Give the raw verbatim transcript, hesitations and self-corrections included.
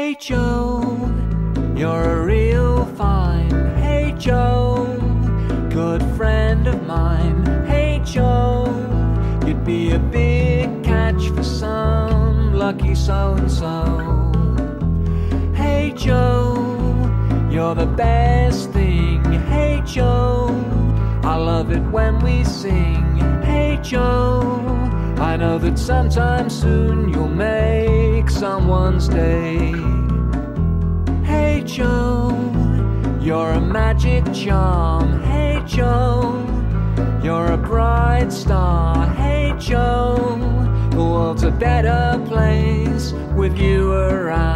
Hey Joe, you're a real fine. Hey Joe, good friend of mine. Hey Joe, you'd be a big catch for some lucky so-and-so. Hey Joe, you're the best thing. Hey Joe, I love it when we sing. Hey Joe, I know that sometime soon you'll make someone's day. Hey Joe, you're a magic charm. Hey Joe, you're a bright star. Hey Joe, the world's a better place with you around.